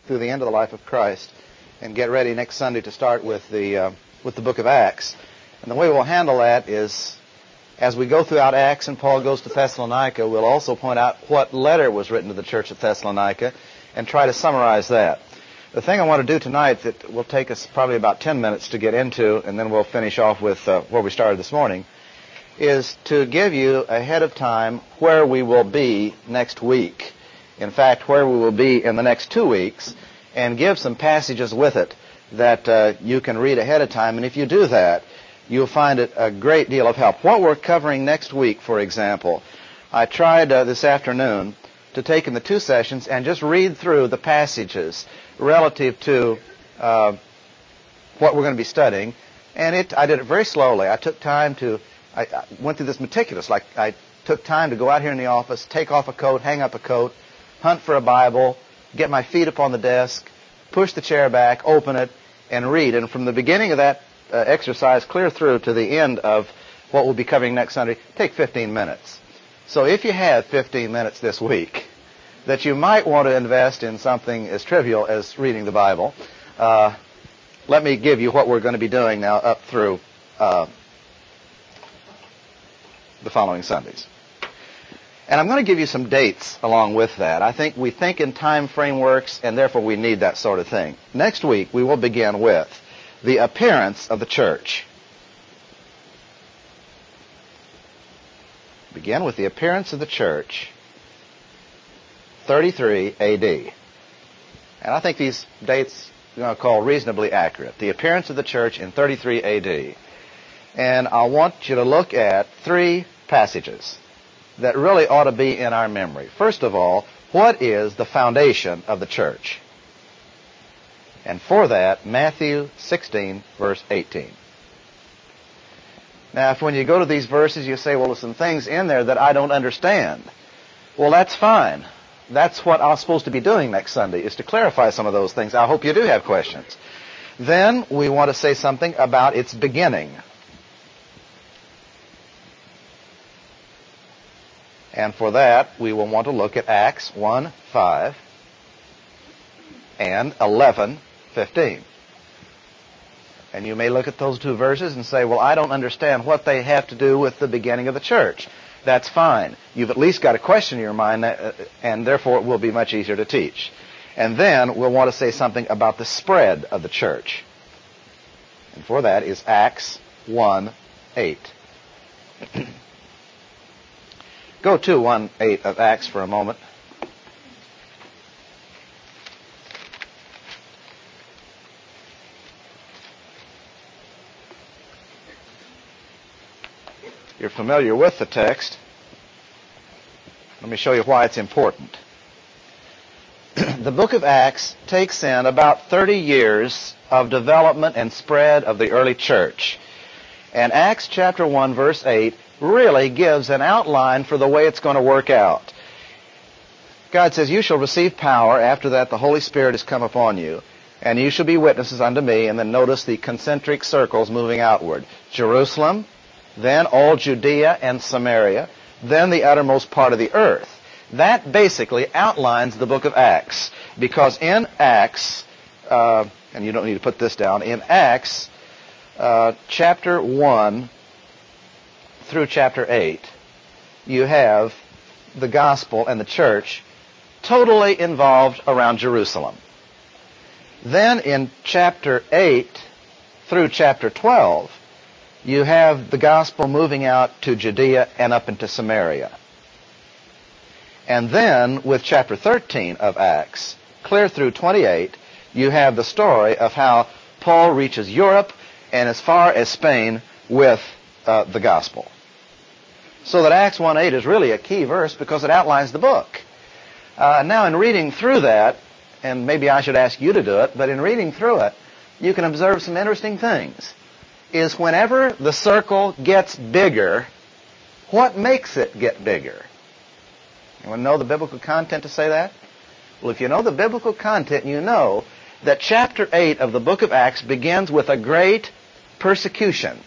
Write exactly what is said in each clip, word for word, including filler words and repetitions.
through the end of the life of Christ and get ready next Sunday to start with the uh, with the book of Acts. And the way we'll handle that is, as we go throughout Acts and Paul goes to Thessalonica, we'll also point out what letter was written to the church at Thessalonica and try to summarize that. The thing I want to do tonight that will take us probably about ten minutes to get into, and then we'll finish off with uh, where we started this morning, is to give you ahead of time where we will be next week. In fact, where we will be in the next two weeks, and give some passages with it that uh, you can read ahead of time. And if you do that, you'll find it a great deal of help. What we're covering next week, for example, I tried uh, this afternoon to take in the two sessions and just read through the passages relative to uh, what we're going to be studying. And it, I did it very slowly. I took time to, I, I went through this meticulous, like I took time to go out here in the office, take off a coat, hang up a coat, hunt for a Bible, get my feet up on the desk, push the chair back, open it, and read. And from the beginning of that uh, exercise clear through to the end of what we'll be covering next Sunday, take fifteen minutes. So if you have fifteen minutes this week that you might want to invest in something as trivial as reading the Bible, uh, let me give you what we're going to be doing now up through uh, the following Sundays. And I'm going to give you some dates along with that. I think we think in time frameworks, and therefore we need that sort of thing. Next week, we will begin with the appearance of the church. Begin with the appearance of the church, thirty-three A D. And I think these dates we're going to call reasonably accurate. The appearance of the church in thirty-three A D. And I want you to look at three passages that really ought to be in our memory. First of all, what is the foundation of the church? And for that, Matthew sixteen, verse eighteen. Now, if when you go to these verses you say, well, there's some things in there that I don't understand, well, that's fine. That's what I'm supposed to be doing next Sunday, is to clarify some of those things. I hope you do have questions. Then we want to say something about its beginning. And for that, we will want to look at Acts one five and eleven fifteen. And you may look at those two verses and say, well, I don't understand what they have to do with the beginning of the church. That's fine. You've at least got a question in your mind, uh, and therefore it will be much easier to teach. And then we'll want to say something about the spread of the church. And for that is Acts one eight. Go to one eight of Acts for a moment. You're familiar with the text. Let me show you why it's important. The book of Acts takes in about thirty years of development and spread of the early church. And Acts chapter one, verse eight really gives an outline for the way it's going to work out. God says, you shall receive power. After that, the Holy Spirit has come upon you, and you shall be witnesses unto me. And then notice the concentric circles moving outward. Jerusalem, then all Judea and Samaria, then the uttermost part of the earth. That basically outlines the book of Acts, because in Acts, uh, and you don't need to put this down, in Acts uh, chapter one, through chapter eight, you have the gospel and the church totally involved around Jerusalem. Then in chapter eight through chapter twelve, you have the gospel moving out to Judea and up into Samaria. And then with chapter thirteen of Acts, clear through twenty-eight, you have the story of how Paul reaches Europe and as far as Spain with uh, the gospel. So that Acts one eight is really a key verse because it outlines the book. Uh, now in reading through that, and maybe I should ask you to do it, but in reading through it, you can observe some interesting things. Is whenever the circle gets bigger, what makes it get bigger? You want to know the biblical content to say that? Well, if you know the biblical content, you know that chapter eight of the book of Acts begins with a great persecution.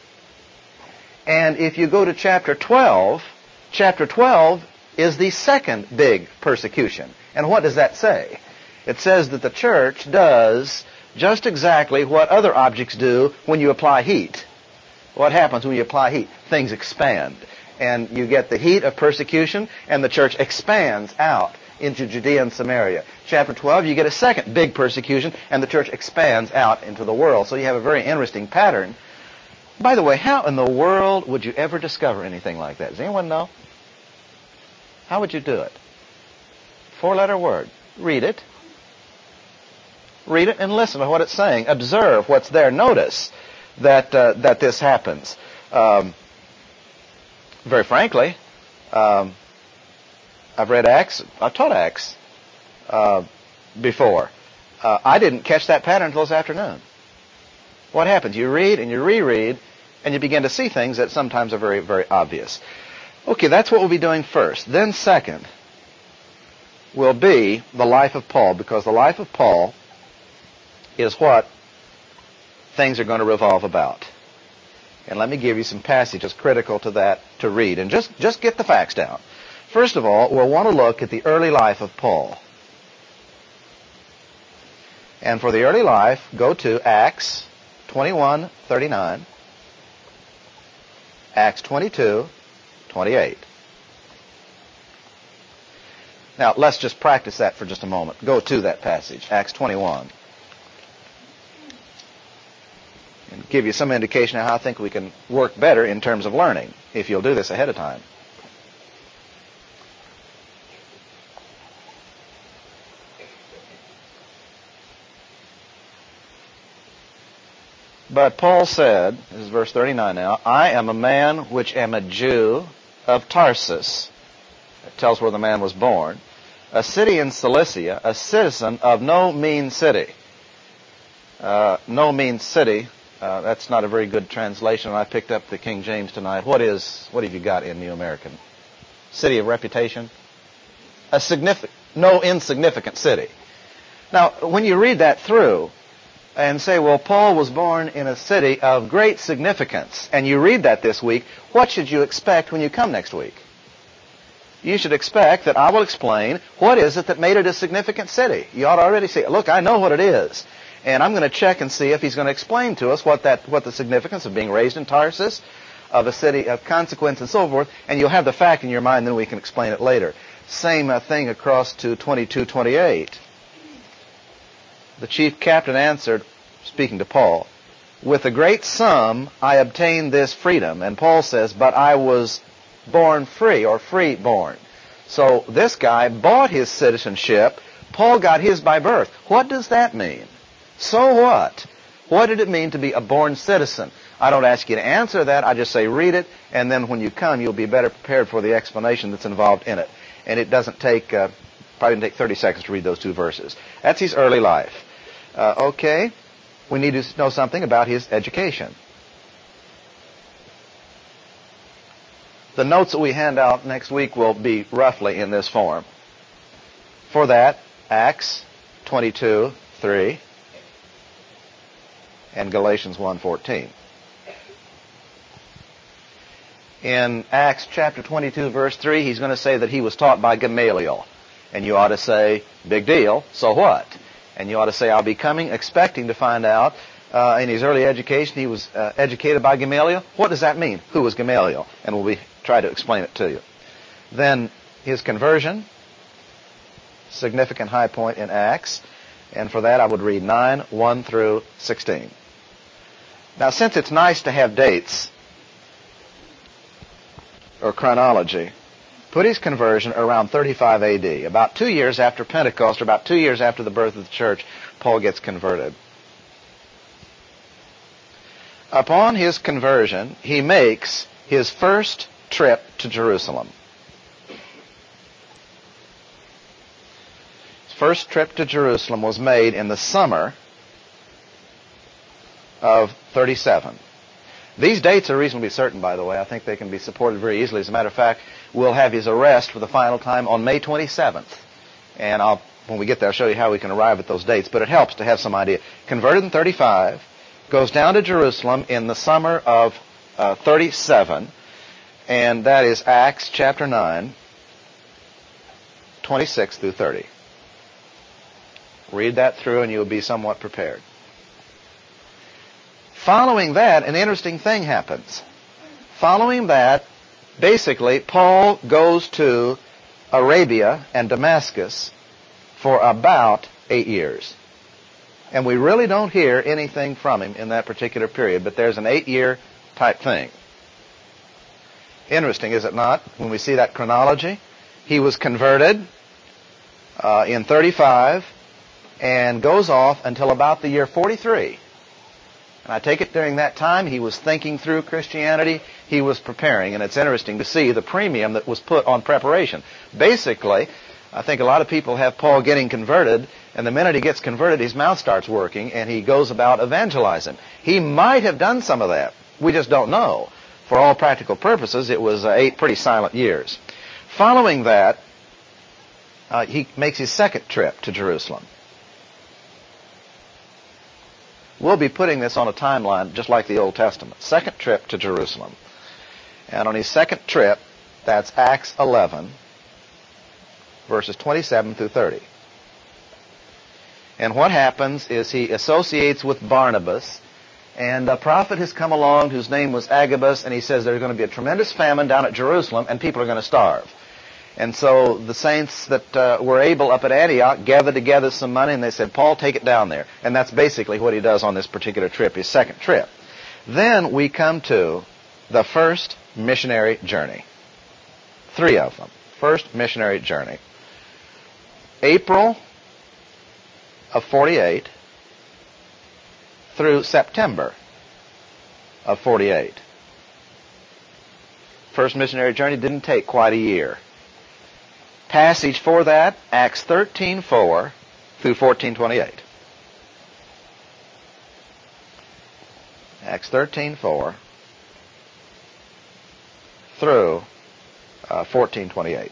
And if you go to chapter twelve, chapter twelve is the second big persecution. And what does that say? It says that the church does just exactly what other objects do when you apply heat. What happens when you apply heat? Things expand. And you get the heat of persecution, and the church expands out into Judea and Samaria. Chapter twelve, you get a second big persecution, and the church expands out into the world. So you have a very interesting pattern. By the way, how in the world would you ever discover anything like that? Does anyone know? How would you do it? Four-letter word. Read it. Read it and listen to what it's saying. Observe what's there. Notice that uh, that this happens. Um, very frankly, um, I've read Acts. I've taught Acts uh, before. Uh, I didn't catch that pattern until this afternoon. What happens? You read and you reread, and you begin to see things that sometimes are very, very obvious. Okay, that's what we'll be doing first. Then second will be the life of Paul, because the life of Paul is what things are going to revolve about. And let me give you some passages critical to that to read. And just, just get the facts down. First of all, we'll want to look at the early life of Paul. And for the early life, go to Acts twenty-one thirty-nine, Acts twenty-two twenty-eight. Now, let's just practice that for just a moment. Go to that passage, Acts twenty-one. And give you some indication of how I think we can work better in terms of learning, if you'll do this ahead of time. But Paul said, this is verse thirty-nine now, I am a man which am a Jew of Tarsus. It tells where the man was born. A city in Cilicia, a citizen of no mean city. Uh, no mean city. Uh, that's not a very good translation. I picked up the King James tonight. What is, what have you got in New American? City of reputation? A significant, no insignificant city. Now, when you read that through and say, well, Paul was born in a city of great significance, and you read that this week, what should you expect when you come next week? You should expect that I will explain what is it that made it a significant city. You ought to already see, look, I know what it is. And I'm going to check and see if he's going to explain to us what that, what the significance of being raised in Tarsus, of a city of consequence and so forth, and you'll have the fact in your mind, then we can explain it later. Same uh, thing across to twenty-two twenty-eight. The chief captain answered, speaking to Paul, with a great sum I obtained this freedom. And Paul says, but I was born free, or free born. So this guy bought his citizenship. Paul got his by birth. What does that mean? So what? What did it mean to be a born citizen? I don't ask you to answer that. I just say read it, and then when you come, you'll be better prepared for the explanation that's involved in it. And it doesn't take, uh, probably take thirty seconds to read those two verses. That's his early life. Uh, okay, we need to know something about his education. The notes that we hand out next week will be roughly in this form. For that, Acts twenty-two three and Galatians one fourteen. In Acts chapter twenty-two, verse three, he's going to say that he was taught by Gamaliel. And you ought to say, big deal, so what? And you ought to say, I'll be coming expecting to find out uh, in his early education he was uh, educated by Gamaliel. What does that mean? Who was Gamaliel? And we'll be, try to explain it to you. Then his conversion, significant high point in Acts. And for that I would read nine, one through sixteen. Now, since it's nice to have dates or chronology, put his conversion around thirty-five A D. About two years after Pentecost, or about two years after the birth of the church, Paul gets converted. Upon his conversion, he makes his first trip to Jerusalem. His first trip to Jerusalem was made in the summer of thirty-seven. These dates are reasonably certain, by the way. I think they can be supported very easily. As a matter of fact, we'll have his arrest for the final time on May twenty-seventh. And I'll, when we get there, I'll show you how we can arrive at those dates. But it helps to have some idea. Converted in thirty-five, goes down to Jerusalem in the summer of uh, thirty-seven, and that is Acts chapter nine, twenty-six through thirty. Read that through and you'll be somewhat prepared. Following that, an interesting thing happens. Following that, basically, Paul goes to Arabia and Damascus for about eight years. And we really don't hear anything from him in that particular period, but there's an eight-year type thing. Interesting, is it not, when we see that chronology? He was converted uh, in thirty-five and goes off until about the year forty-three. And I take it during that time he was thinking through Christianity, he was preparing, and it's interesting to see the premium that was put on preparation. Basically, I think a lot of people have Paul getting converted, and the minute he gets converted, his mouth starts working, and he goes about evangelizing. He might have done some of that. We just don't know. For all practical purposes, it was uh, eight pretty silent years. Following that, uh, he makes his second trip to Jerusalem. We'll be putting this on a timeline just like the Old Testament. Second trip to Jerusalem. And on his second trip, that's Acts eleven, verses twenty-seven through thirty. And what happens is he associates with Barnabas, and a prophet has come along whose name was Agabus, and he says there's going to be a tremendous famine down at Jerusalem, and people are going to starve. And so the saints that uh, were able up at Antioch gathered together some money, and they said, Paul, take it down there. And that's basically what he does on this particular trip, his second trip. Then we come to the first missionary journey. Three of them. First missionary journey. April of forty-eight through September of forty-eight. First missionary journey didn't take quite a year. Passage for that, Acts thirteen four through fourteen twenty-eight. Acts thirteen four through uh, fourteen twenty-eight.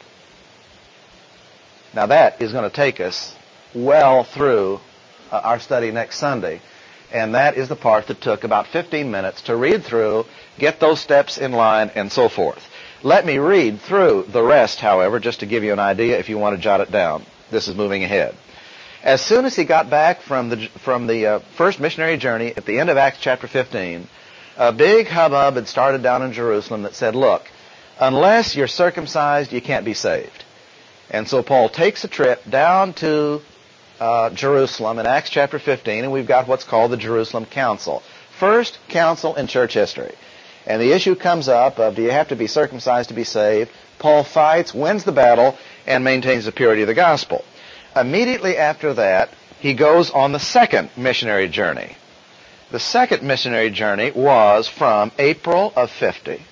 Now that is going to take us well through uh, our study next Sunday, and that is the part that took about fifteen minutes to read through, get those steps in line, and so forth. Let me read through the rest, however, just to give you an idea if you want to jot it down. This is moving ahead. As soon as he got back from the from the uh, first missionary journey at the end of Acts chapter fifteen, a big hubbub had started down in Jerusalem that said, look, unless you're circumcised, you can't be saved. And so Paul takes a trip down to uh, Jerusalem in Acts chapter fifteen, and we've got what's called the Jerusalem Council. First council in church history. And the issue comes up of, do you have to be circumcised to be saved? Paul fights, wins the battle, and maintains the purity of the gospel. Immediately after that, he goes on the second missionary journey. The second missionary journey was from April of fifty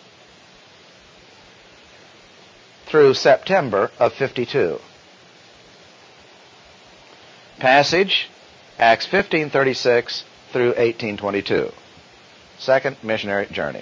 through September of fifty-two. Passage, Acts fifteen thirty-six through eighteen twenty-two. Second missionary journey.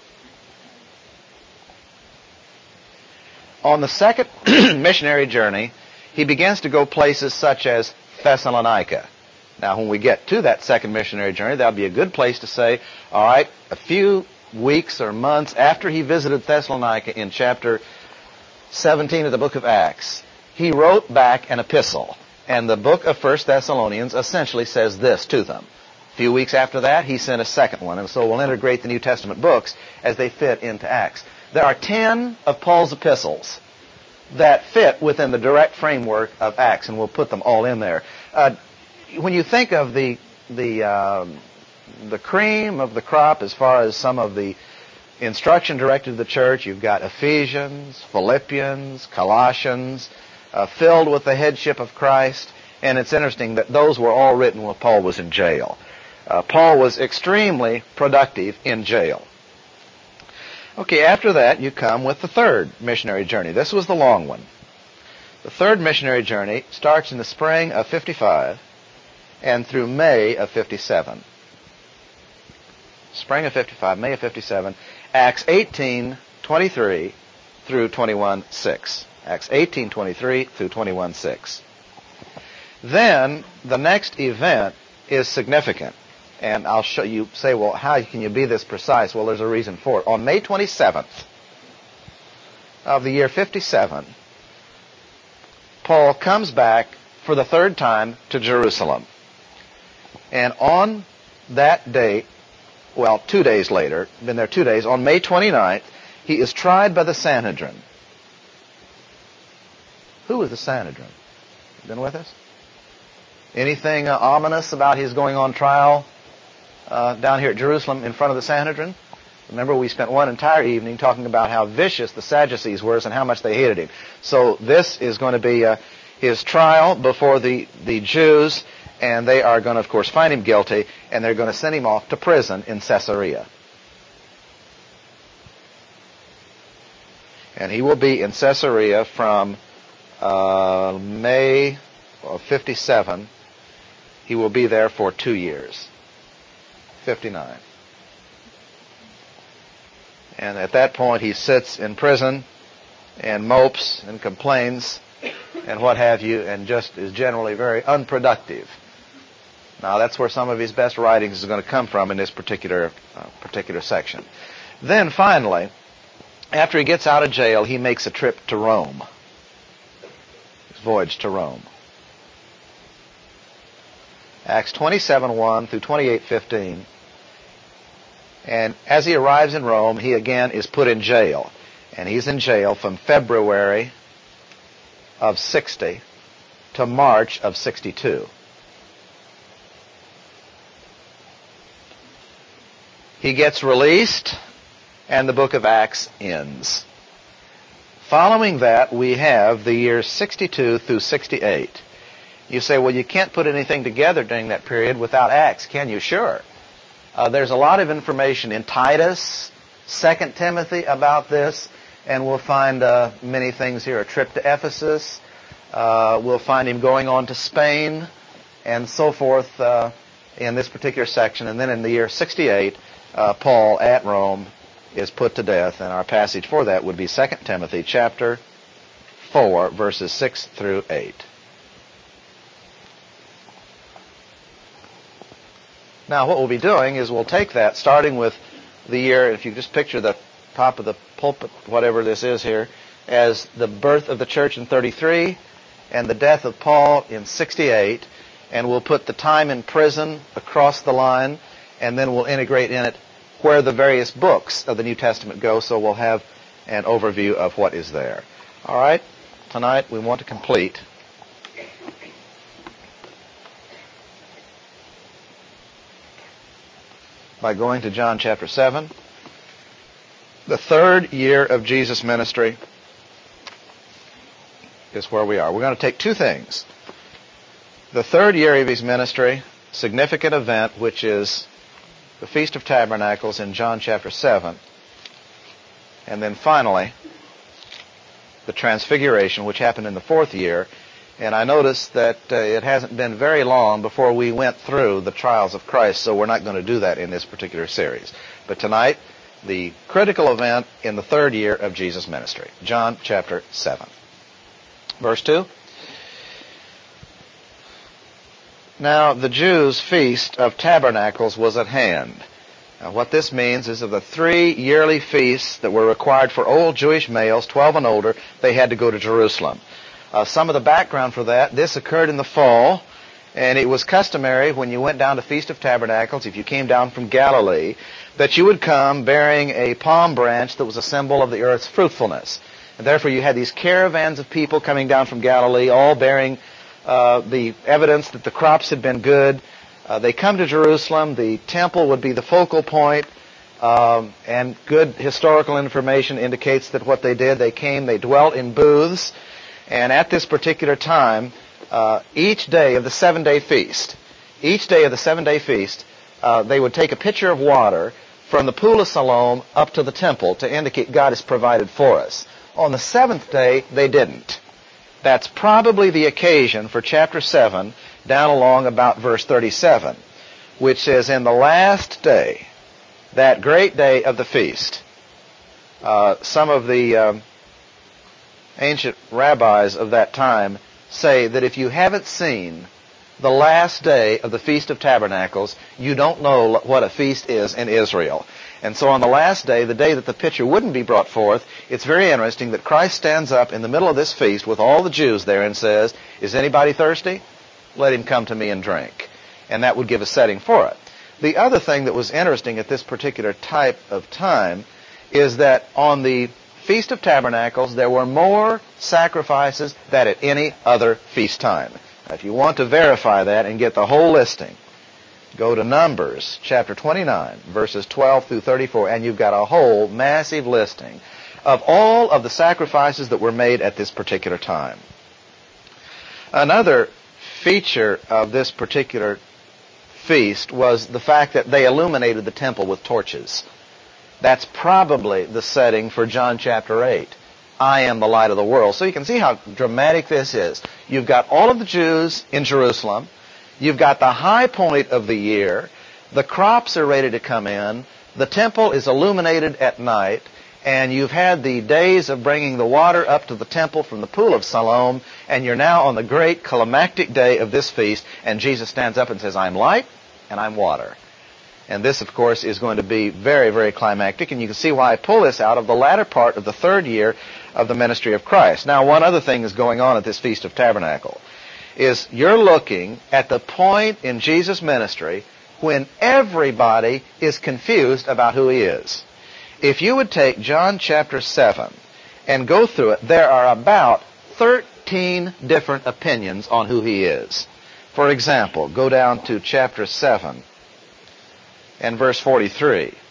On the second missionary journey, he begins to go places such as Thessalonica. Now, when we get to that second missionary journey, that'll be a good place to say, all right, a few weeks or months after he visited Thessalonica in chapter seventeen of the book of Acts, he wrote back an epistle. And the book of First Thessalonians essentially says this to them. A few weeks after that, he sent a second one, and so we'll integrate the New Testament books as they fit into Acts. There are ten of Paul's epistles that fit within the direct framework of Acts, and we'll put them all in there. Uh, when you think of the the um, the cream of the crop as far as some of the instruction directed to the church, you've got Ephesians, Philippians, Colossians, uh, filled with the headship of Christ, and it's interesting that those were all written while Paul was in jail. Uh, Paul was extremely productive in jail. Okay, after that, you come with the third missionary journey. This was the long one. The third missionary journey starts in the spring of fifty-five and through May of fifty-seven. Spring of fifty-five, May of fifty-seven, Acts eighteen twenty-three through twenty-one six. Acts eighteen twenty-three through twenty-one six. Then, the next event is significant. And I'll show you, say, well, how can you be this precise? Well, there's a reason for it. On May twenty-seventh of the year fifty-seven, Paul comes back for the third time to Jerusalem. And on that date, well, two days later, been there two days, on May twenty-ninth, he is tried by the Sanhedrin. Who is the Sanhedrin? Been with us? Anything uh, ominous about his going on trial uh, down here at Jerusalem in front of the Sanhedrin? Remember, we spent one entire evening talking about how vicious the Sadducees were and how much they hated him. So this is going to be uh, his trial before the, the Jews, and they are going to, of course, find him guilty, and they're going to send him off to prison in Caesarea. And he will be in Caesarea from uh, May of fifty-seven. He will be there for two years. fifty-nine. And at that point, he sits in prison and mopes and complains and what have you, and just is generally very unproductive. Now, that's where some of his best writings is going to come from in this particular uh, particular section. Then, finally, after he gets out of jail, he makes a trip to Rome. His voyage to Rome. Acts twenty-seven one through twenty-eight fifteen. And as he arrives in Rome, he again is put in jail. And he's in jail from February of sixty to March of sixty-two. He gets released, and the book of Acts ends. Following that, we have the years sixty-two through sixty-eight. You say, well, you can't put anything together during that period without Acts, can you? Sure. Uh, there's a lot of information in Titus, Second Timothy about this, and we'll find uh, many things here. A trip to Ephesus. Uh, we'll find him going on to Spain, and so forth uh, in this particular section. And then in the year sixty-eight, uh, Paul at Rome is put to death, and our passage for that would be Second Timothy chapter four, verses six through eight. Now, what we'll be doing is we'll take that, starting with the year, if you just picture the top of the pulpit, whatever this is here, as the birth of the church in thirty-three and the death of Paul in sixty-eight, and we'll put the time in prison across the line, and then we'll integrate in it where the various books of the New Testament go, so we'll have an overview of what is there. All right? Tonight we want to complete by going to John chapter seven, the third year of Jesus' ministry is where we are. We're going to take two things. The third year of his ministry, significant event, which is the Feast of Tabernacles in John chapter seven, and then finally, the Transfiguration, which happened in the fourth year. And I noticed that uh, it hasn't been very long before we went through the trials of Christ, so we're not going to do that in this particular series. But tonight, the critical event in the third year of Jesus' ministry. John chapter seven. Verse two. Now the Jews' feast of tabernacles was at hand. Now what this means is of the three yearly feasts that were required for old Jewish males, twelve and older, they had to go to Jerusalem. Uh, some of the background for that, this occurred in the fall, and it was customary when you went down to Feast of Tabernacles, if you came down from Galilee, that you would come bearing a palm branch that was a symbol of the earth's fruitfulness. And therefore you had these caravans of people coming down from Galilee, all bearing uh, the evidence that the crops had been good. Uh, they come to Jerusalem, the temple would be the focal point, um, and good historical information indicates that what they did, they came, they dwelt in booths. And at this particular time, uh, each day of the seven-day feast, each day of the seven-day feast, uh, they would take a pitcher of water from the pool of Siloam up to the temple to indicate God has provided for us. On the seventh day, they didn't. That's probably the occasion for chapter seven, down along about verse thirty-seven, which says, in the last day, that great day of the feast, uh, some of the Um, ancient rabbis of that time say that if you haven't seen the last day of the Feast of Tabernacles, you don't know what a feast is in Israel. And so on the last day, the day that the pitcher wouldn't be brought forth, it's very interesting that Christ stands up in the middle of this feast with all the Jews there and says, "Is anybody thirsty? Let him come to me and drink." And that would give a setting for it. The other thing that was interesting at this particular type of time is that on the Feast of Tabernacles, there were more sacrifices than at any other feast time. Now, if you want to verify that and get the whole listing, go to Numbers chapter twenty-nine, verses twelve through thirty-four, and you've got a whole massive listing of all of the sacrifices that were made at this particular time. Another feature of this particular feast was the fact that they illuminated the temple with torches. That's probably the setting for John chapter eight. I am the light of the world. So you can see how dramatic this is. You've got all of the Jews in Jerusalem. You've got the high point of the year. The crops are ready to come in. The temple is illuminated at night. And you've had the days of bringing the water up to the temple from the pool of Siloam. And you're now on the great climactic day of this feast. And Jesus stands up and says, "I'm light and I'm water." And this, of course, is going to be very, very climactic. And you can see why I pull this out of the latter part of the third year of the ministry of Christ. Now, one other thing is going on at this Feast of Tabernacle is you're looking at the point in Jesus' ministry when everybody is confused about who he is. If you would take John chapter seven and go through it, there are about thirteen different opinions on who he is. For example, go down to chapter seven and verse forty-three. It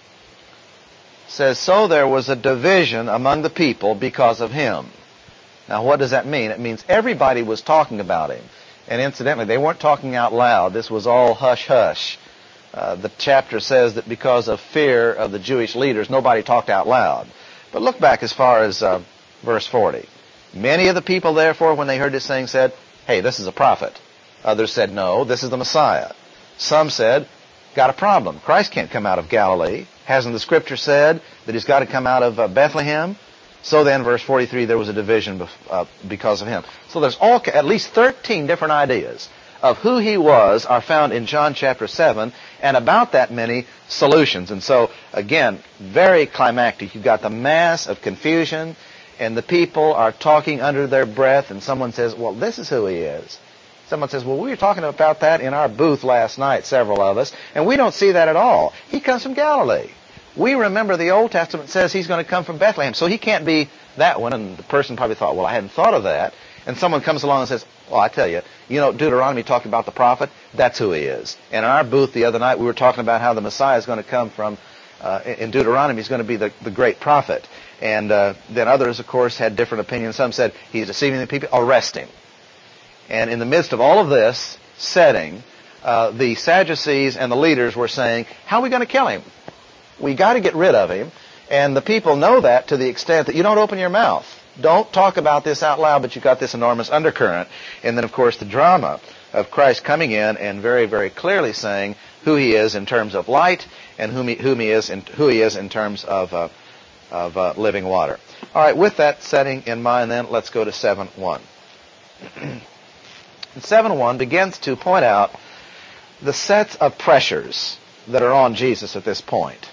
says, "So there was a division among the people because of him." Now, what does that mean? It means everybody was talking about him. And incidentally, they weren't talking out loud. This was all hush-hush. Uh, the chapter says that because of fear of the Jewish leaders, nobody talked out loud. But look back as far as uh, verse forty. "Many of the people, therefore, when they heard this saying, said, 'Hey, this is a prophet.' Others said, 'No, this is the Messiah.' Some said, 'Got a problem. Christ can't come out of Galilee. Hasn't the Scripture said that he's got to come out of uh, Bethlehem?' So then, verse forty-three, there was a division bef- uh, because of him." So there's all at least thirteen different ideas of who he was are found in John chapter seven, and about that many solutions. And so, again, very climactic. You've got the mass of confusion, and the people are talking under their breath, and someone says, "Well, this is who he is." Someone says, "Well, we were talking about that in our booth last night, several of us, and we don't see that at all. He comes from Galilee. We remember the Old Testament says he's going to come from Bethlehem, so he can't be that one." And the person probably thought, "Well, I hadn't thought of that." And someone comes along and says, "Well, I tell you, you know, Deuteronomy talked about the prophet. That's who he is." And in our booth the other night, we were talking about how the Messiah is going to come from, uh, in Deuteronomy, he's going to be the, the great prophet. And uh, then others, of course, had different opinions. Some said, "He's deceiving the people. Arrest him." And in the midst of all of this setting, uh, the Sadducees and the leaders were saying, "How are we going to kill him? We got to get rid of him." And the people know that to the extent that you don't open your mouth. Don't talk about this out loud, but you've got this enormous undercurrent. And then, of course, the drama of Christ coming in and very, very clearly saying who he is in terms of light and whom he, whom he is in, who he is in terms of, uh, of uh, living water. All right, with that setting in mind, then, let's go to seven one. seven one begins to point out the sets of pressures that are on Jesus at this point.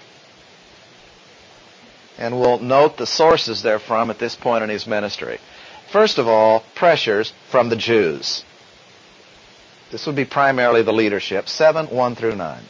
And we'll note the sources therefrom at this point in his ministry. First of all, pressures from the Jews. This would be primarily the leadership, seven one through nine.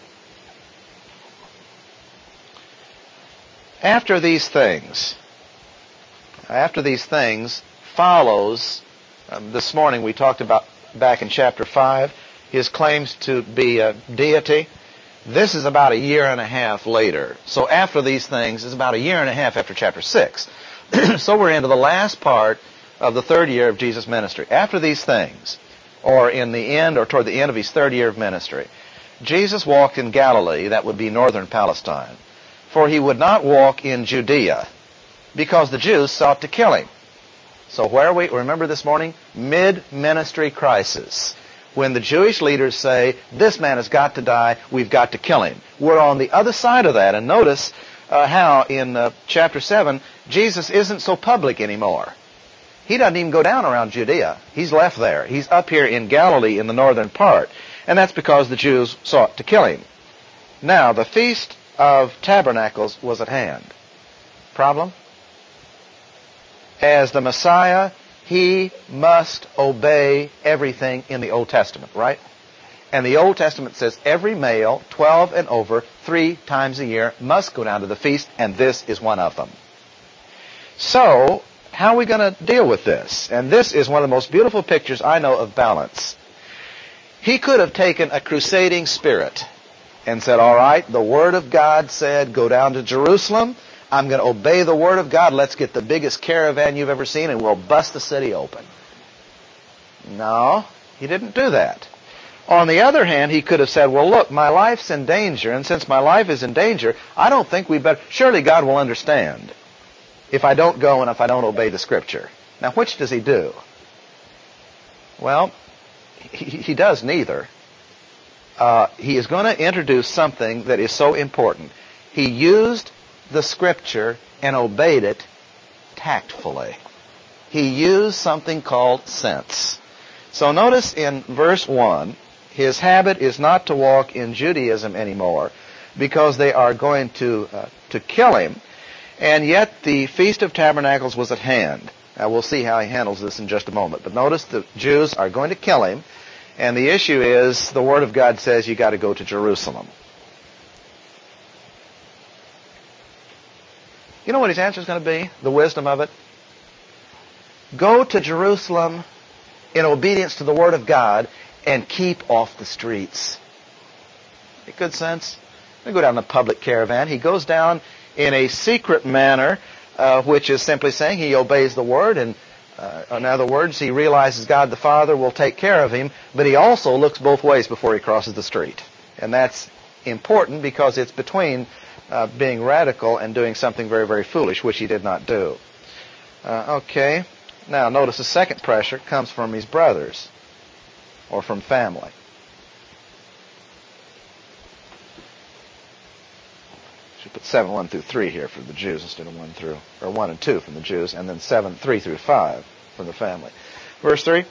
After these things, after these things follows, um, this morning we talked about back in chapter five, his claims to be a deity. This is about a year and a half later. So after these things is about a year and a half after chapter six. So we're into the last part of the third year of Jesus' ministry. After these things, or in the end, or toward the end of his third year of ministry, Jesus walked in Galilee, that would be northern Palestine, for he would not walk in Judea, because the Jews sought to kill him. So where are we? Remember this morning? Mid-ministry crisis. When the Jewish leaders say, "This man has got to die, we've got to kill him." We're on the other side of that. And notice uh, how in uh, chapter seven, Jesus isn't so public anymore. he doesn't even go down around Judea. He's left there. He's up here in Galilee in the northern part. And that's because the Jews sought to kill him. Now, the Feast of Tabernacles was at hand. Problem? As the Messiah, he must obey everything in the Old Testament, right? And the Old Testament says every male, twelve and over, three times a year, must go down to the feast, and this is one of them. So, how are we going to deal with this? And this is one of the most beautiful pictures I know of balance. He could have taken a crusading spirit and said, all right, the Word of God said, go down to Jerusalem. I'm going to obey the Word of God. Let's get the biggest caravan you've ever seen, and we'll bust the city open. No, he didn't do that. On the other hand, he could have said, well, look, my life's in danger, and since my life is in danger, I don't think we better... Surely God will understand if I don't go and if I don't obey the Scripture. Now, which does he do? Well, he, he does neither. Uh, he is going to introduce something that is so important. He used the Scripture and obeyed it tactfully. He used something called sense. So notice in verse one, his habit is not to walk in Judaism anymore because they are going to uh, to kill him, and yet the Feast of Tabernacles was at hand. Now we'll see how he handles this in just a moment. But notice the Jews are going to kill him, and the issue is the Word of God says you got to go to Jerusalem. You know what his answer is going to be? The wisdom of it? Go to Jerusalem in obedience to the Word of God and keep off the streets. Make good sense? They go down the public caravan. He goes down in a secret manner, uh, which is simply saying he obeys the Word, and uh, in other words, he realizes God the Father will take care of him, but he also looks both ways before he crosses the street. And that's important because it's between uh, being radical and doing something very, very foolish, which he did not do. Uh, okay. Now, notice the second pressure comes from his brothers or from family. Should put seven, one through three here for the Jews instead of one through, or one and two from the Jews, and then seven, three through five from the family. Verse three.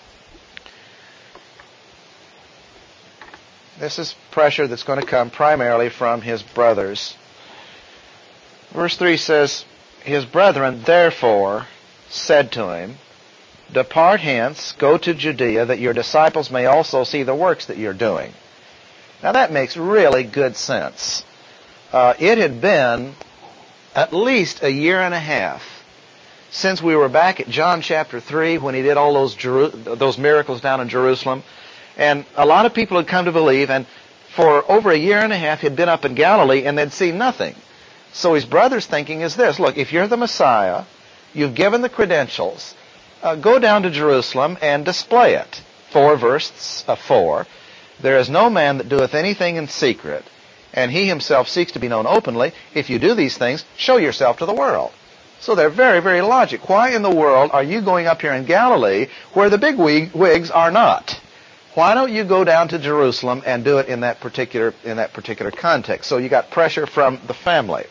This is pressure that's going to come primarily from his brothers. Verse three says, his brethren therefore said to him, depart hence, go to Judea, that your disciples may also see the works that you're doing. Now that makes really good sense. Uh, it had been at least a year and a half since we were back at John chapter three when he did all those Jeru- those miracles down in Jerusalem. And a lot of people had come to believe, and for over a year and a half he'd been up in Galilee and they'd seen nothing. So his brother's thinking is this, look, if you're the Messiah, you've given the credentials, uh, go down to Jerusalem and display it. For verse uh, four, there is no man that doeth anything in secret, and he himself seeks to be known openly. If you do these things, show yourself to the world. So they're very, very logic. Why in the world are you going up here in Galilee where the big wigs are not? Why don't you go down to Jerusalem and do it in that particular in that particular context? So you got pressure from the family.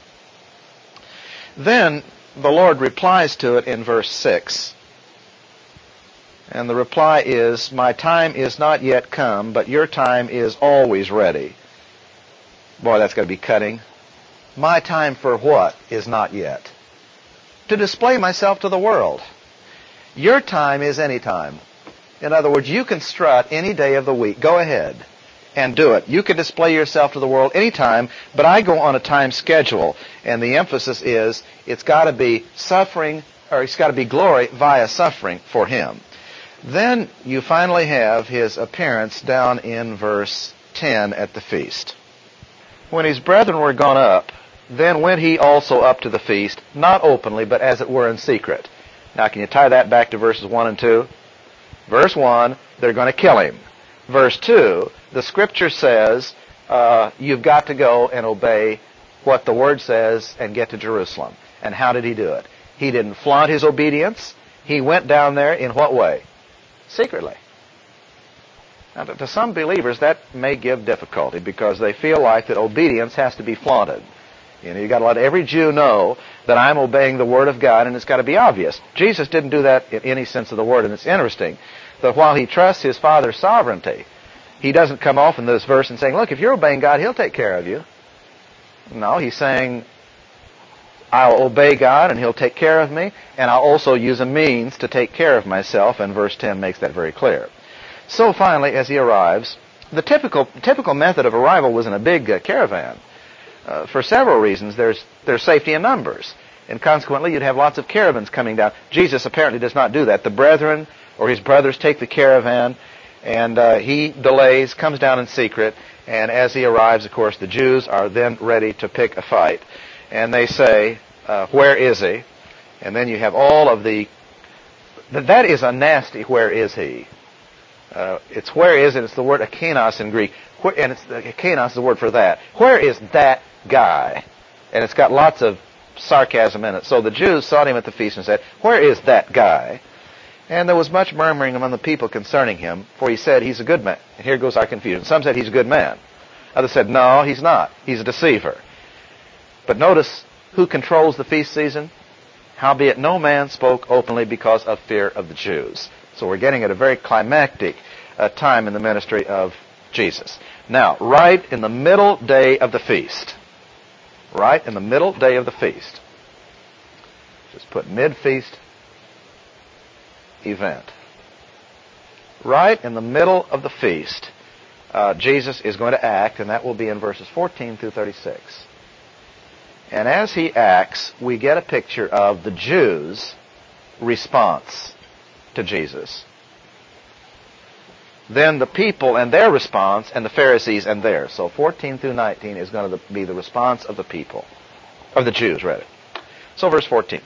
Then the Lord replies to it in verse six. And the reply is, my time is not yet come, but your time is always ready. Boy, that's got to be cutting. My time for what is not yet? To display myself to the world. Your time is any time. In other words, you can strut any day of the week. Go ahead and do it. You can display yourself to the world anytime, but I go on a time schedule. And the emphasis is it's got to be suffering, or it's got to be glory via suffering for him. Then you finally have his appearance down in verse ten at the feast. When his brethren were gone up, then went he also up to the feast, not openly, but as it were in secret. Now can you tie that back to verses one and two? Verse one, they're going to kill him. Verse two, the Scripture says uh, you've got to go and obey what the Word says and get to Jerusalem. And how did he do it? He didn't flaunt his obedience. He went down there in what way? Secretly. Now, to some believers, that may give difficulty because they feel like that obedience has to be flaunted. You know, you've got to let every Jew know that I'm obeying the Word of God, and it's got to be obvious. Jesus didn't do that in any sense of the word, and it's interesting that while he trusts his Father's sovereignty, he doesn't come off in this verse and saying, look, if you're obeying God, he'll take care of you. No, he's saying, I'll obey God, and he'll take care of me, and I'll also use a means to take care of myself, and verse ten makes that very clear. So finally, as he arrives, the typical typical method of arrival was in a big uh, caravan. Uh, for several reasons. There's there's safety in numbers, and consequently you'd have lots of caravans coming down. Jesus apparently does not do that. The brethren or his brothers take the caravan, and uh, he delays, comes down in secret, and as he arrives, of course, the Jews are then ready to pick a fight. And they say, uh, where is he? And then you have all of the... That is a nasty where is he. Uh, it's where is it? It's the word akenos in Greek. And it's akenos is the word for that. Where is that guy? And it's got lots of sarcasm in it. So the Jews sought him at the feast and said, where is that guy? And there was much murmuring among the people concerning him, for he said, he's a good man. And here goes our confusion. Some said he's a good man. Others said, no, he's not. He's a deceiver. But notice who controls the feast season? Howbeit no man spoke openly because of fear of the Jews. So we're getting at a very climactic uh, time in the ministry of Jesus. Now, right in the middle day of the feast, right in the middle day of the feast, just put mid-feast event. Right in the middle of the feast, uh, Jesus is going to act, and that will be in verses fourteen through thirty-six. And as he acts, we get a picture of the Jews' response to Jesus. Then the people and their response, and the Pharisees and theirs. So fourteen through nineteen is going to be the response of the people, of the Jews, rather. So verse fourteen.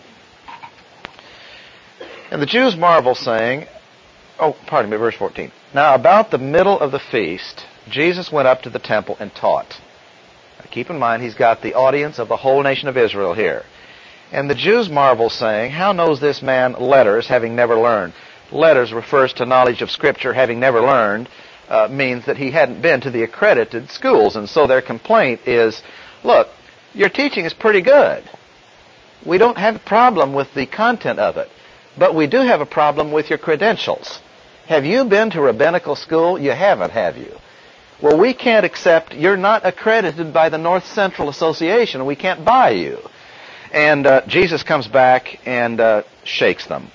And the Jews marvel, saying, oh, pardon me, verse fourteen. Now about the middle of the feast, Jesus went up to the temple and taught. Now keep in mind, he's got the audience of the whole nation of Israel here. And the Jews marvel, saying, how knows this man letters, having never learned? Letters refers to knowledge of Scripture, having never learned, uh, means that he hadn't been to the accredited schools. And so their complaint is, look, your teaching is pretty good. We don't have a problem with the content of it, but we do have a problem with your credentials. Have you been to rabbinical school? You haven't, have you? Well, we can't accept, you're not accredited by the North Central Association. We can't buy you. And uh, Jesus comes back and uh, shakes them.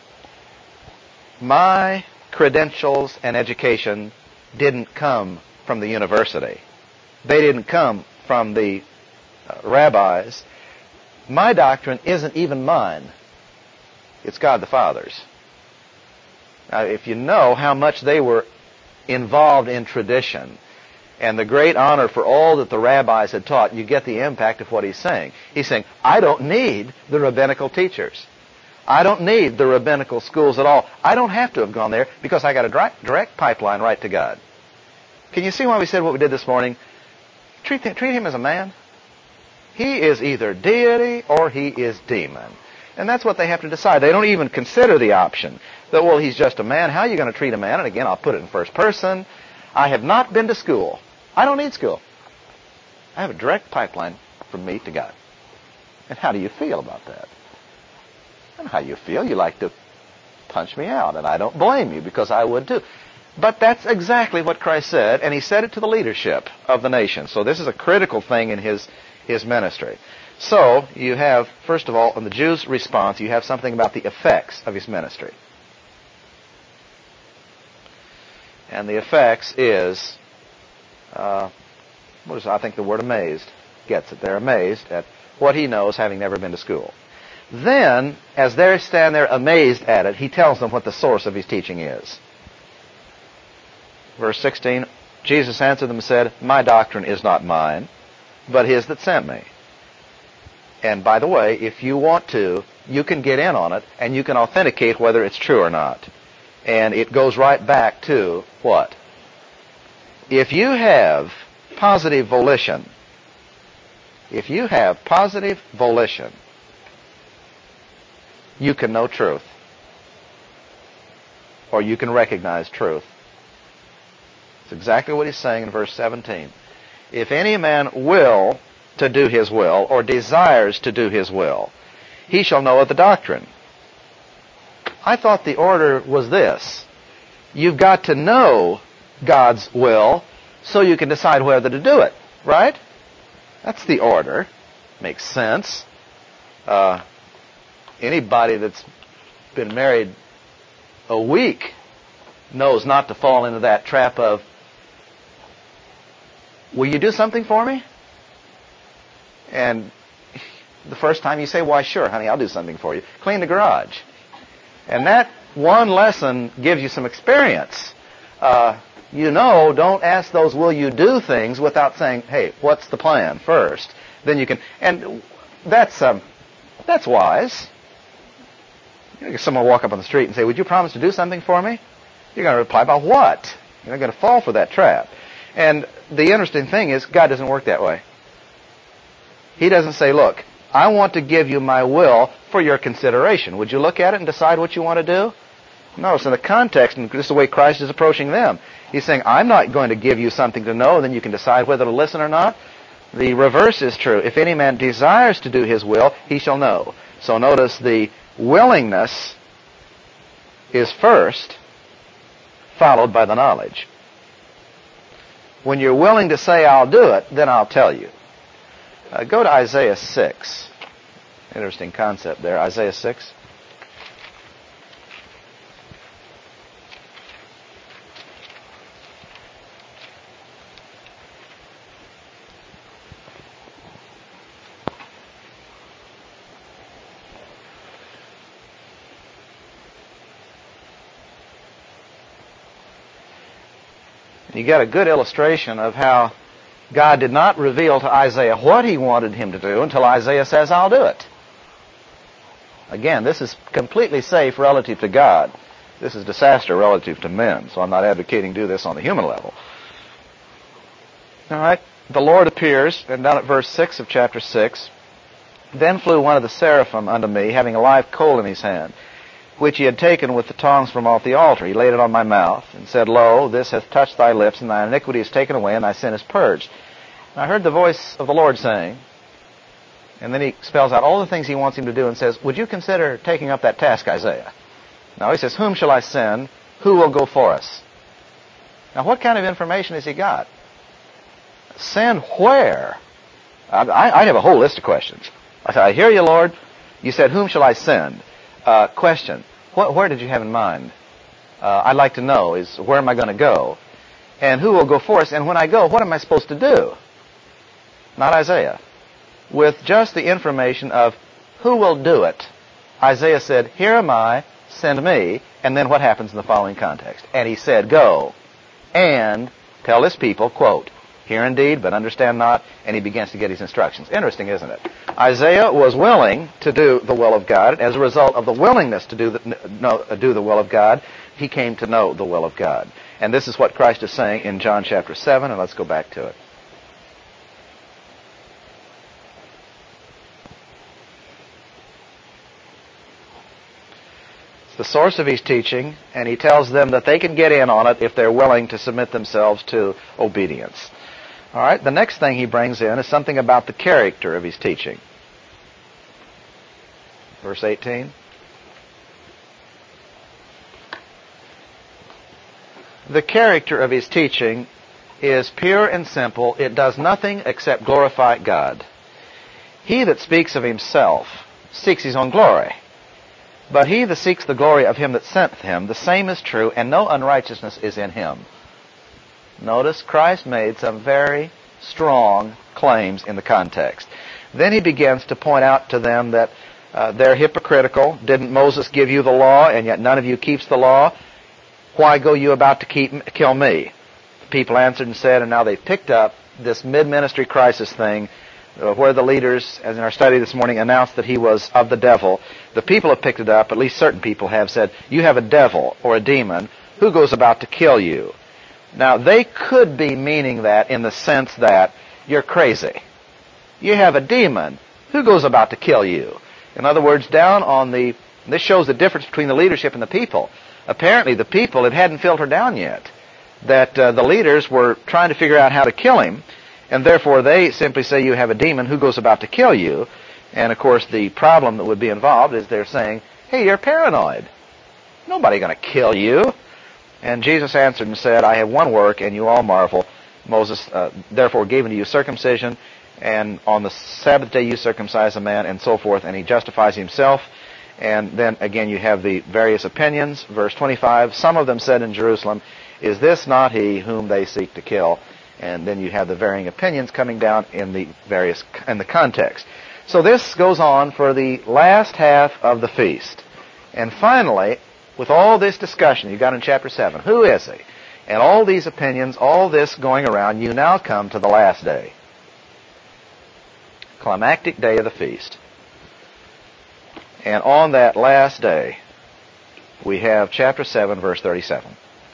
My credentials and education didn't come from the university. They didn't come from the uh, rabbis. My doctrine isn't even mine. It's God the Father's. Now, if you know how much they were involved in tradition and the great honor for all that the rabbis had taught, you get the impact of what he's saying. He's saying, I don't need the rabbinical teachers. I don't need the rabbinical schools at all. I don't have to have gone there because I got a direct, direct pipeline right to God. Can you see why we said what we did this morning? Treat, th- treat him as a man. He is either deity or he is demon. And that's what they have to decide. They don't even consider the option that, well, he's just a man. How are you going to treat a man? And again, I'll put it in first person. I have not been to school. I don't need school. I have a direct pipeline from me to God. And how do you feel about that? And how you feel? You like to punch me out, and I don't blame you because I would too. But that's exactly what Christ said, and he said it to the leadership of the nation. So this is a critical thing in his, his ministry. So you have, first of all, in the Jews' response, you have something about the effects of his ministry. And the effects is, uh, what is, I think the word amazed gets it. They're amazed at what he knows, having never been to school. Then, as they stand there amazed at it, he tells them what the source of his teaching is. Verse sixteen, Jesus answered them and said, my doctrine is not mine, but his that sent me. And by the way, if you want to, you can get in on it, and you can authenticate whether it's true or not. And it goes right back to what? If you have positive volition, if you have positive volition, you can know truth. Or you can recognize truth. It's exactly what he's saying in verse seventeen. If any man will to do his will, or desires to do his will, he shall know of the doctrine. I thought the order was this. You've got to know God's will so you can decide whether to do it, right? That's the order. Makes sense. Uh, anybody that's been married a week knows not to fall into that trap of, will you do something for me? And the first time you say, why, sure, honey, I'll do something for you. Clean the garage. And that one lesson gives you some experience. Uh, you know, don't ask those will you do things without saying, hey, what's the plan first? Then you can, and that's um, that's wise. You know, someone will walk up on the street and say, would you promise to do something for me? You're going to reply, about what? You're not going to fall for that trap. And the interesting thing is, God doesn't work that way. He doesn't say, look, I want to give you my will for your consideration. Would you look at it and decide what you want to do? No, it's in the context, and this is the way Christ is approaching them. He's saying, I'm not going to give you something to know, and then you can decide whether to listen or not. The reverse is true. If any man desires to do his will, he shall know. So notice the willingness is first, followed by the knowledge. When you're willing to say, I'll do it, then I'll tell you. Uh, go to Isaiah six. Interesting concept there. Isaiah six. You get a good illustration of how God did not reveal to Isaiah what he wanted him to do until Isaiah says, I'll do it. Again, this is completely safe relative to God. This is disaster relative to men, so I'm not advocating do this on the human level. All right, the Lord appears, and down at verse six of chapter six, then flew one of the seraphim unto me, having a live coal in his hand, which he had taken with the tongs from off the altar. He laid it on my mouth, and said, Lo, this hath touched thy lips, and thy iniquity is taken away, and thy sin is purged. And I heard the voice of the Lord saying, and then he spells out all the things he wants him to do and says, would you consider taking up that task, Isaiah? Now he says, whom shall I send? Who will go for us? Now what kind of information has he got? Send where? I, I'd have a whole list of questions. I said, I hear you, Lord. You said, whom shall I send? Uh, question, what, where did you have in mind? Uh, I'd like to know is, where am I going to go? And who will go for us? And when I go, what am I supposed to do? Not Isaiah. With just the information of who will do it, Isaiah said, here am I, send me. And then what happens in the following context? And he said, go and tell this people, quote, hear indeed, but understand not. And he begins to get his instructions. Interesting, isn't it? Isaiah was willing to do the will of God. As a result of the willingness to do the, no, do the will of God, he came to know the will of God. And this is what Christ is saying in John chapter seven, and let's go back to it. It's the source of his teaching, and he tells them that they can get in on it if they're willing to submit themselves to obedience. All right, the next thing he brings in is something about the character of his teaching. Verse eighteen. The character of his teaching is pure and simple. It does nothing except glorify God. He that speaks of himself seeks his own glory. But he that seeks the glory of him that sent him, the same is true, and no unrighteousness is in him. Notice Christ made some very strong claims in the context. Then he begins to point out to them that uh, they're hypocritical. Didn't Moses give you the law, and yet none of you keeps the law? Why go you about to keep, kill me? The people answered and said, and now they've picked up this mid-ministry crisis thing, uh, where the leaders, as in our study this morning, announced that he was of the devil. The people have picked it up, at least certain people have said, you have a devil or a demon who goes about to kill you. Now, they could be meaning that in the sense that you're crazy. You have a demon who goes about to kill you. In other words, down on the, this shows the difference between the leadership and the people. Apparently, the people, it hadn't filtered down yet, that uh, the leaders were trying to figure out how to kill him, And therefore they simply say you have a demon who goes about to kill you. And of course the problem that would be involved is they're saying, hey, you're paranoid. Nobody's going to kill you. And Jesus answered and said, I have one work, and you all marvel. Moses uh, therefore gave unto you circumcision, and on the Sabbath day you circumcise a man, and so forth, and he justifies himself. And then again you have the various opinions. Verse twenty-five, some of them said in Jerusalem, is this not he whom they seek to kill? And then you have the varying opinions coming down in the various in the context. So this goes on for the last half of the feast. And finally, with all this discussion you got in chapter seven, who is he? And all these opinions, all this going around, you now come to the last day. Climactic day of the feast. And on that last day, we have chapter seven, verse thirty-seven.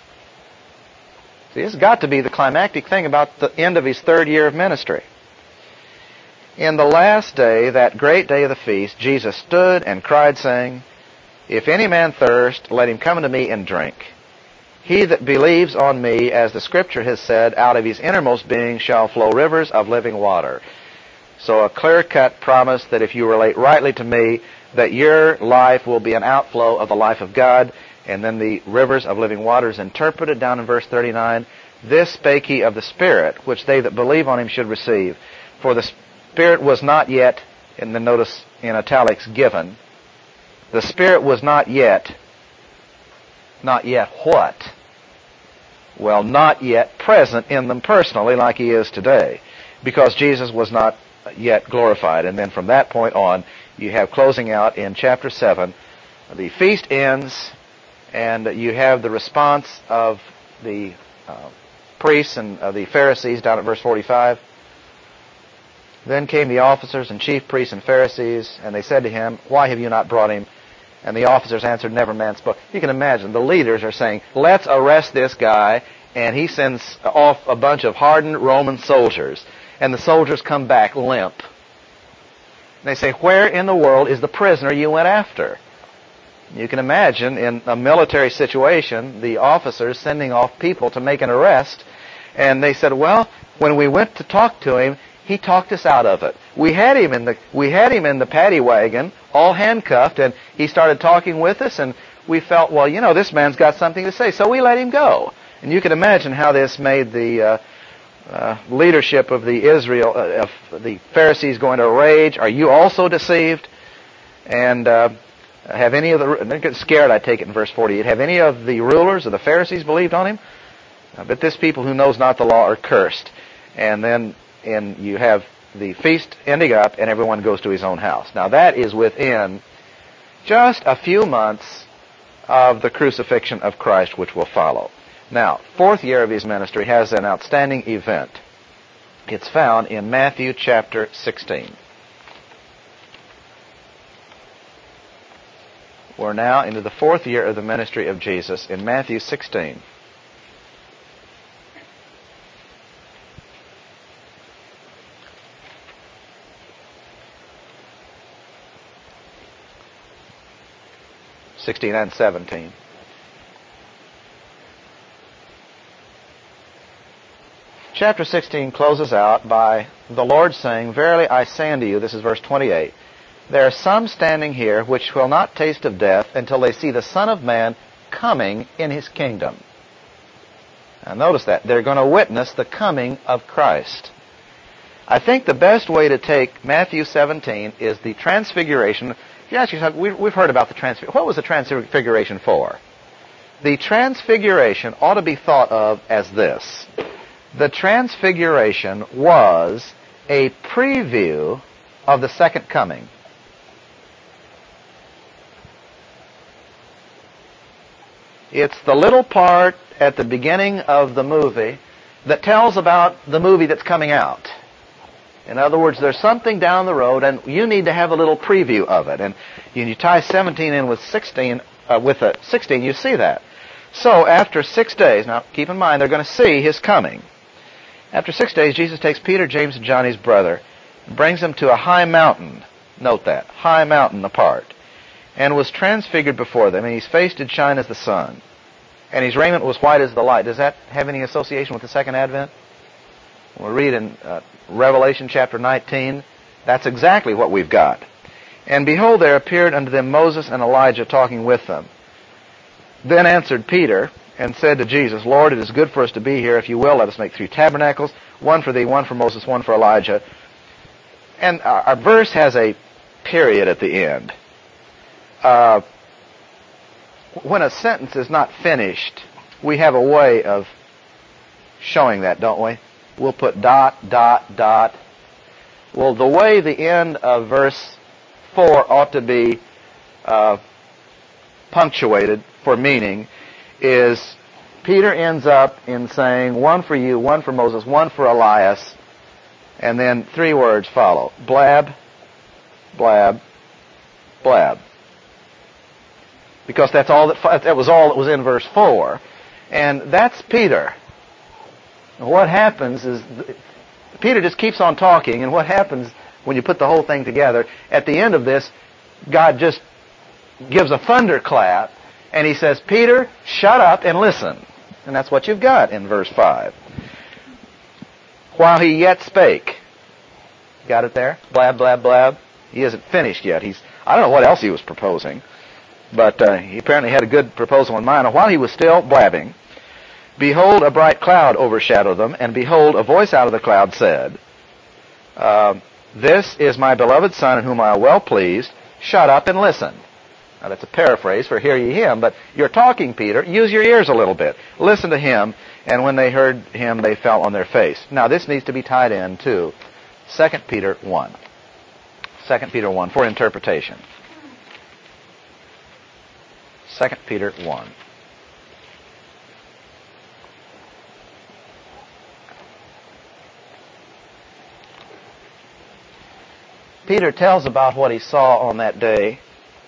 See, this has got to be the climactic thing about the end of his third year of ministry. In the last day, that great day of the feast, Jesus stood and cried, saying, if any man thirst, let him come unto me and drink. He that believes on me, as the Scripture has said, out of his innermost being shall flow rivers of living water. So a clear-cut promise that if you relate rightly to me, that your life will be an outflow of the life of God. And then the rivers of living waters interpreted down in verse thirty-nine, this spake he of the Spirit, which they that believe on him should receive. For the Spirit was not yet, and then notice in italics, given. The Spirit was not yet, not yet what? Well, not yet present in them personally like he is today, because Jesus was not yet glorified. And then from that point on, you have closing out in chapter seven, the feast ends, and you have the response of the uh, priests and uh, the Pharisees down at verse forty-five. Then came the officers and chief priests and Pharisees, and they said to him, why have you not brought him? And the officers answered, never man spoke. You can imagine, the leaders are saying, let's arrest this guy, and he sends off a bunch of hardened Roman soldiers. And the soldiers come back limp. And they say, where in the world is the prisoner you went after? You can imagine, in a military situation, the officers sending off people to make an arrest. And they said, well, when we went to talk to him, he talked us out of it. We had him in the we had him in the paddy wagon, all handcuffed, and he started talking with us, and we felt, well, you know, this man's got something to say, so we let him go. And you can imagine how this made the uh, uh, leadership of the Israel, uh, of the Pharisees, going to rage. Are you also deceived? And uh, have any of the they get scared? I take it in verse forty-eight. Have any of the rulers of the Pharisees believed on him? Uh, but this people who knows not the law are cursed. And then and you have the feast ending up, and everyone goes to his own house. Now that is within just a few months of the crucifixion of Christ, which will follow. Now, fourth year of his ministry has an outstanding event. It's found in Matthew chapter sixteen. We're now into the fourth year of the ministry of Jesus in Matthew sixteen. sixteen and seventeen. Chapter sixteen closes out by the Lord saying, verily I say unto you, this is verse twenty-eight, there are some standing here which will not taste of death until they see the Son of Man coming in his kingdom. Now notice that. They're going to witness the coming of Christ. I think the best way to take Matthew seventeen is the transfiguration. You ask yourself, we've heard about the transfiguration. What was the transfiguration for? The transfiguration ought to be thought of as this. The transfiguration was a preview of the second coming. It's the little part at the beginning of the movie that tells about the movie that's coming out. In other words, there's something down the road, and you need to have a little preview of it. And you, you tie seventeen in with sixteen, uh, with a sixteen, you see that. So after six days, now keep in mind, they're going to see his coming. After six days, Jesus takes Peter, James, and John, his brother, and brings them to a high mountain. Note that, high mountain apart, and was transfigured before them, and his face did shine as the sun, and his raiment was white as the light. Does that have any association with the second advent? We'll read in uh, Revelation chapter nineteen. That's exactly what we've got. And behold, there appeared unto them Moses and Elijah talking with them. Then answered Peter and said to Jesus, Lord, it is good for us to be here. If you will, let us make three tabernacles, one for thee, one for Moses, one for Elijah. And our, our verse has a period at the end. Uh, when a sentence is not finished, we have a way of showing that, don't we? We'll put dot, dot, dot. Well, the way the end of verse four ought to be uh, punctuated for meaning is Peter ends up in saying, one for you, one for Moses, one for Elias, and then three words follow. Blab, blab, blab. Because that's all that, that was all that was in verse four. And that's Peter. What happens is, Peter just keeps on talking, and what happens when you put the whole thing together, at the end of this, God just gives a thunderclap, and he says, Peter, shut up and listen. And that's what you've got in verse five. While he yet spake. Got it there? Blab, blab, blab. He isn't finished yet. He's I don't know what else he was proposing, but uh, he apparently had a good proposal in mind. And while he was still blabbing, behold, a bright cloud overshadowed them, and behold, a voice out of the cloud said, uh, This is my beloved Son, in whom I am well pleased. Shut up and listen. Now, that's a paraphrase for hear ye him, but you're talking, Peter. Use your ears a little bit. Listen to him. And when they heard him, they fell on their face. Now, this needs to be tied in to Second Peter one. Second Peter one for interpretation. Second Peter one. Peter tells about what he saw on that day.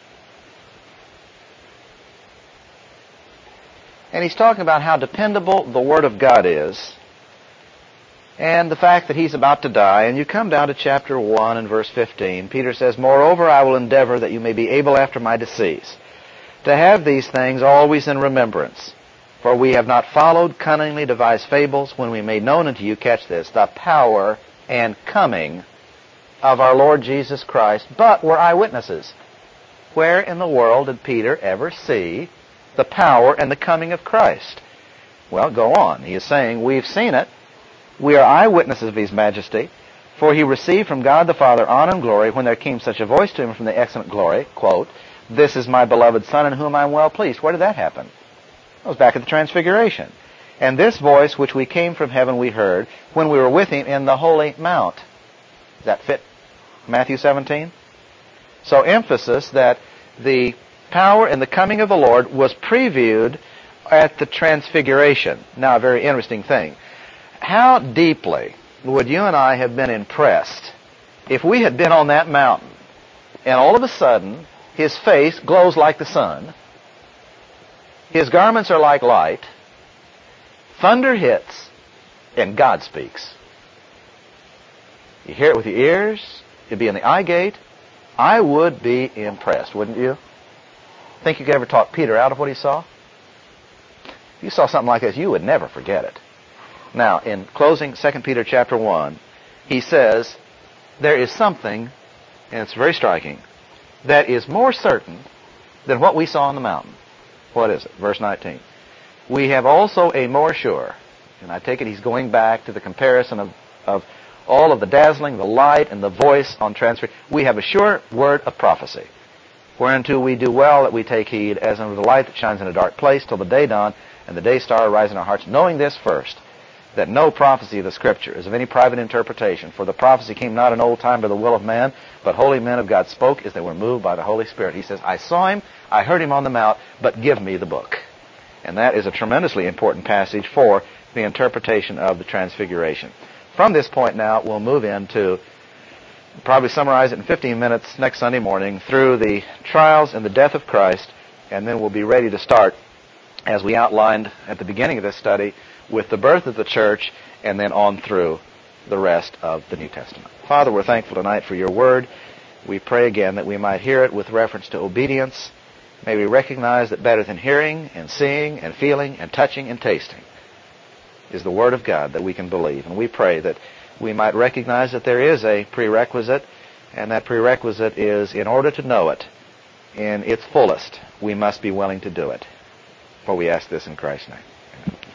And he's talking about how dependable the Word of God is, and the fact that he's about to die. And you come down to chapter one and verse fifteen. Peter says, Moreover, I will endeavor that you may be able after my decease to have these things always in remembrance. For we have not followed cunningly devised fables when we made known unto you, catch this, the power and coming of our Lord Jesus Christ, but were eyewitnesses. Where in the world did Peter ever see the power and the coming of Christ? Well, go on. He is saying, we've seen it. We are eyewitnesses of His majesty. For He received from God the Father honor and glory when there came such a voice to Him from the excellent glory, quote, This is my beloved Son, in whom I am well pleased. Where did that happen? It was back at the Transfiguration. And this voice which we came from heaven we heard when we were with Him in the holy mount. Does that fit Matthew seventeen? So emphasis that the power and the coming of the Lord was previewed at the Transfiguration. Now, a very interesting thing. How deeply would you and I have been impressed if we had been on that mountain and all of a sudden His face glows like the sun, His garments are like light, thunder hits, and God speaks. You hear it with your ears, you'd be in the eye gate. I would be impressed, wouldn't you? Think you could ever talk Peter out of what he saw? If you saw something like this, you would never forget it. Now, in closing Second Peter chapter one, he says, there is something, and it's very striking, that is more certain than what we saw on the mountain. What is it? Verse nineteen. We have also a more sure, and I take it he's going back to the comparison of, of all of the dazzling, the light, and the voice on transfer. We have a sure word of prophecy, whereunto we do well that we take heed, as unto the light that shines in a dark place till the day dawn, and the day star arise in our hearts, knowing this first, that no prophecy of the Scripture is of any private interpretation, for the prophecy came not in old time by the will of man, but holy men of God spoke as they were moved by the Holy Spirit. He says, I saw Him, I heard Him on the mount, but give me the book. And that is a tremendously important passage for the interpretation of the Transfiguration. From this point now, we'll move into, probably summarize it in fifteen minutes next Sunday morning, through the trials and the death of Christ, and then we'll be ready to start, as we outlined at the beginning of this study, with the birth of the church, and then on through the rest of the New Testament. Father, we're thankful tonight for your word. We pray again that we might hear it with reference to obedience. May we recognize that better than hearing and seeing and feeling and touching and tasting is the Word of God that we can believe. And we pray that we might recognize that there is a prerequisite, and that prerequisite is, in order to know it in its fullest, we must be willing to do it. For we ask this in Christ's name. Amen.